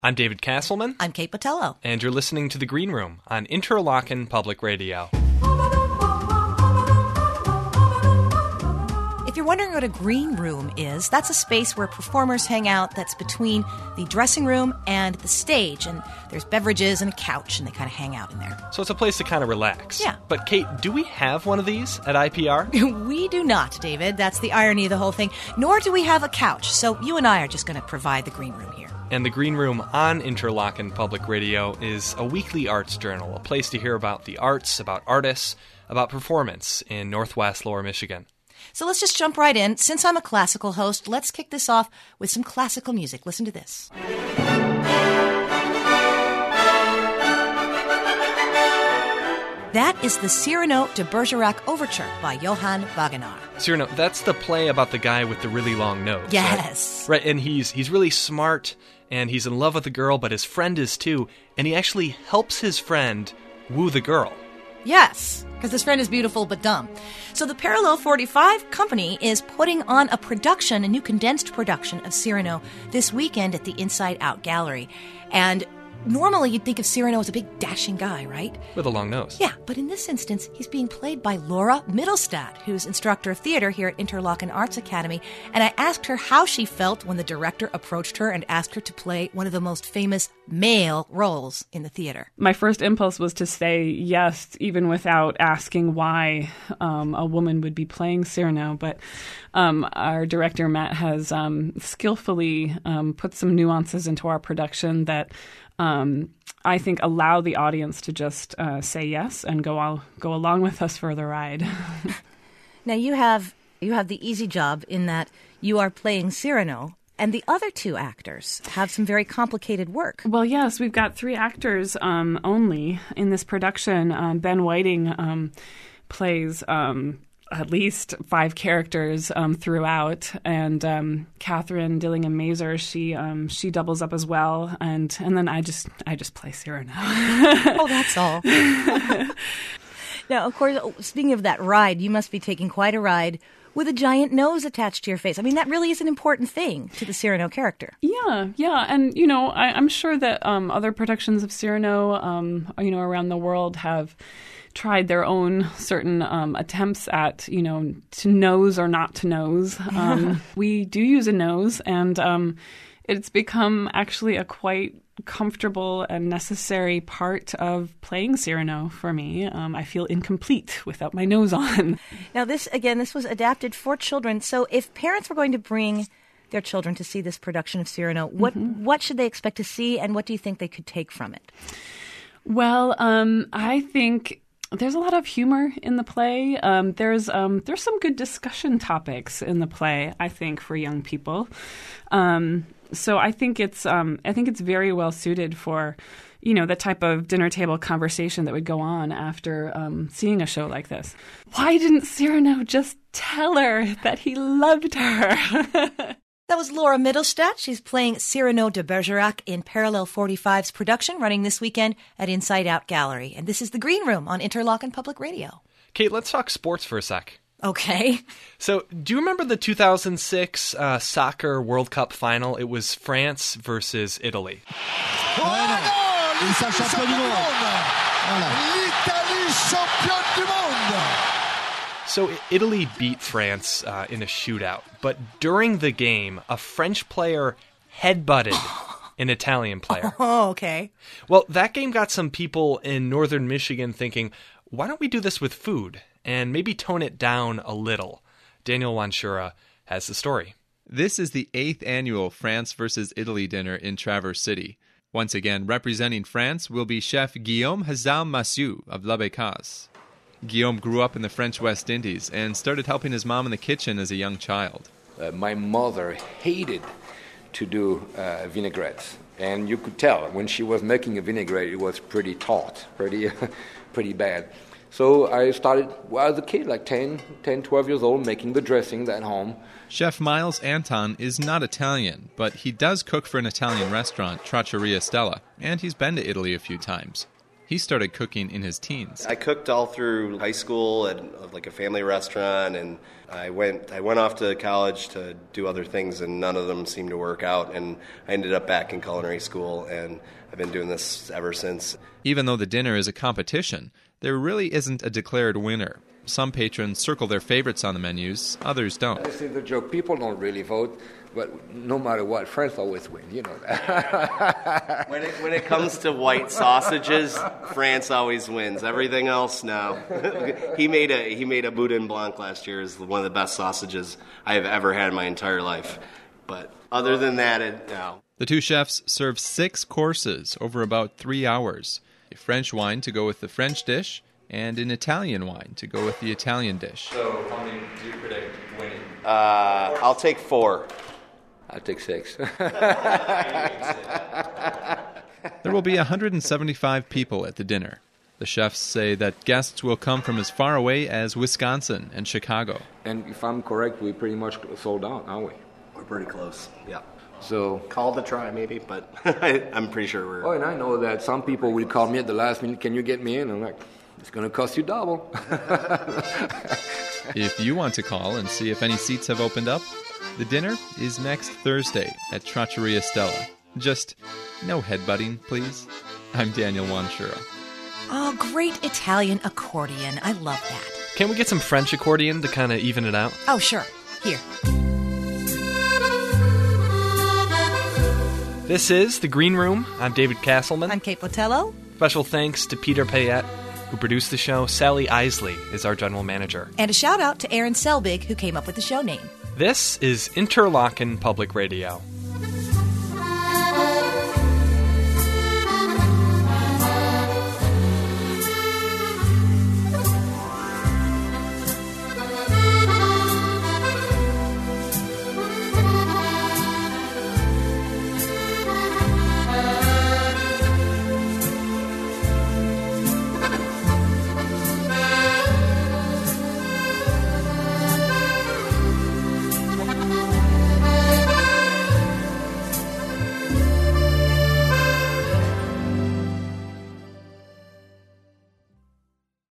I'm David Castleman. I'm Kate Botello. And you're listening to The Green Room on Interlochen Public Radio. If you're wondering what a green room is, that's a space where performers hang out that's between the dressing room and the stage. And there's beverages and a couch, and they kind of hang out in there. So it's a place to kind of relax. Yeah. But Kate, do we have one of these at IPR? We do not, David. That's the irony of the whole thing. Nor do we have a couch. So you and I are just going to provide the green room here. And the Green Room on Interlochen Public Radio is a weekly arts journal, a place to hear about the arts, about artists, about performance in Northwest Lower Michigan. So let's just jump right in. Since I'm a classical host, let's kick this off with some classical music. Listen to this. That is the Cyrano de Bergerac Overture by Johann Wagenaar. Cyrano, that's the play about the guy with the really long nose. Yes. Right, and he's really smart, and he's in love with the girl, but his friend is too, and he actually helps his friend woo the girl. Yes, because his friend is beautiful but dumb. So the Parallel 45 Company is putting on a new condensed production of Cyrano this weekend at the Inside Out Gallery. And normally you'd think of Cyrano as a big dashing guy, right? With a long nose. Yeah, but in this instance, he's being played by Laura Mittelstadt, who's instructor of theater here at Interlochen Arts Academy. And I asked her how she felt when the director approached her and asked her to play one of the most famous male roles in the theater. My first impulse was to say yes, even without asking why a woman would be playing Cyrano. But our director, Matt, has skillfully put some nuances into our production that I think allow the audience to just say yes and go along with us for the ride. Now you have the easy job in that you are playing Cyrano, and the other two actors have some very complicated work. Well, yes, we've got 3 actors only in this production. Ben Whiting plays at least 5 characters throughout, and Catherine Dillingham-Mazer, she doubles up as well, and then I just play Cyrano. Oh, that's all. Now, of course, speaking of that ride, you must be taking quite a ride with a giant nose attached to your face. I mean, that really is an important thing to the Cyrano character. Yeah, and I'm sure that other productions of Cyrano, around the world have tried their own certain attempts at, to nose or not to nose. We do use a nose, and it's become actually a quite comfortable and necessary part of playing Cyrano for me. I feel incomplete without my nose on. Now, this was adapted for children. So if parents were going to bring their children to see this production of Cyrano, what should they expect to see, and what do you think they could take from it? Well, I think there's a lot of humor in the play. There's some good discussion topics in the play, I think, for young people. So I think it's very well suited for, the type of dinner table conversation that would go on after seeing a show like this. Why didn't Cyrano just tell her that he loved her? That was Laura Mittelstadt. She's playing Cyrano de Bergerac in Parallel 45's production, running this weekend at Inside Out Gallery. And this is The Green Room on Interlochen Public Radio. Kate, let's talk sports for a sec. Okay. So, do you remember the 2006 soccer World Cup final? It was France versus Italy. L'Italie championne du monde. So Italy beat France in a shootout, but during the game, a French player headbutted an Italian player. Oh, okay. Well, that game got some people in northern Michigan thinking, why don't we do this with food and maybe tone it down a little? Daniel Wanshura has the story. This is the 8th annual France versus Italy dinner in Traverse City. Once again, representing France will be chef Guillaume Hazam-Massieu of La Bécasse. Guillaume grew up in the French West Indies and started helping his mom in the kitchen as a young child. My mother hated to do vinaigrettes, and you could tell when she was making a vinaigrette it was pretty taut, pretty bad. So I started, as a kid, like 10, 12 years old, making the dressings at home. Chef Miles Anton is not Italian, but he does cook for an Italian restaurant, Trattoria Stella, and he's been to Italy a few times. He started cooking in his teens. I cooked all through high school at like a family restaurant, and I went off to college to do other things, and none of them seemed to work out. And I ended up back in culinary school, and I've been doing this ever since. Even though the dinner is a competition, there really isn't a declared winner. Some patrons circle their favorites on the menus, others don't. This is the joke. People don't really vote, but no matter what, France always win. You know that. When it comes to white sausages, France always wins. Everything else, no. He made a Boudin Blanc last year. Is one of the best sausages I have ever had in my entire life. But other than that, no. The two chefs serve 6 courses over about 3 hours. A French wine to go with the French dish, and an Italian wine to go with the Italian dish. So how many do you predict winning? I'll take 4. I'll take 6. There will be 175 people at the dinner. The chefs say that guests will come from as far away as Wisconsin and Chicago. And if I'm correct, we pretty much sold out, aren't we? We're pretty close, yeah. So Call to try, maybe, but I'm pretty sure we're... Oh, and I know that some people will call me at the last minute, can you get me in? I'm like, it's going to cost you double. If you want to call and see if any seats have opened up, the dinner is next Thursday at Trattoria Stella. Just no headbutting, please. I'm Daniel Wanshura. Oh, great Italian accordion. I love that. Can't we get some French accordion to kind of even it out? Oh, sure. Here. This is The Green Room. I'm David Castleman. I'm Kate Botello. Special thanks to Peter Payette, who produced the show. Sally Isley is our general manager. And a shout out to Aaron Selbig, who came up with the show name. This is Interlochen Public Radio.